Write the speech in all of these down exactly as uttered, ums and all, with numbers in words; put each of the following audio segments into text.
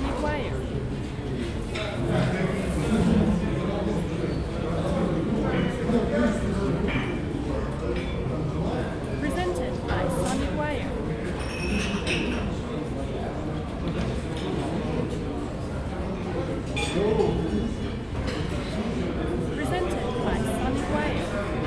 Sonic Wire. Presented by Sonic Wire. Presented by Sonic Wire.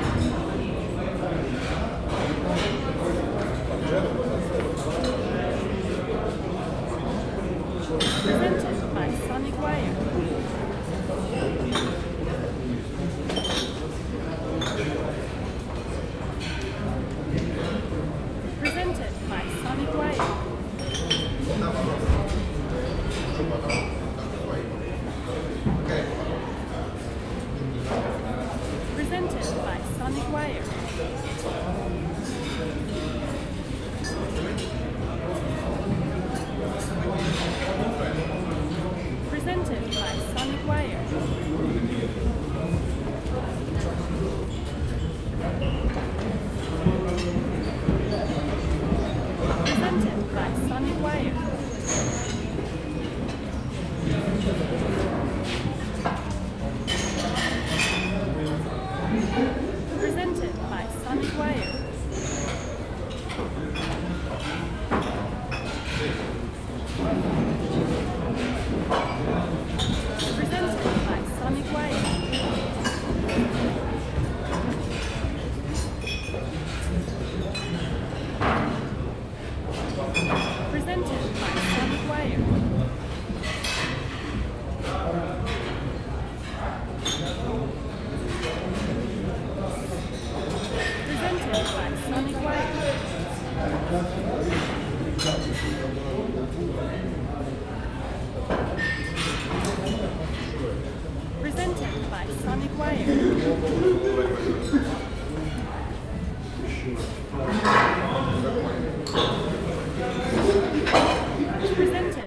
Presented by Sonic Wire. Presented by Sonic Wire. Presented by Sonic Wire. Presented by Sonic Wire. Presented by Sonic Wire. Presented by Sonic Wire. Presented by Sonic Wire. Presented by Sonic Wire. Presented by Sonic Wire. Presented by Sonic Wire.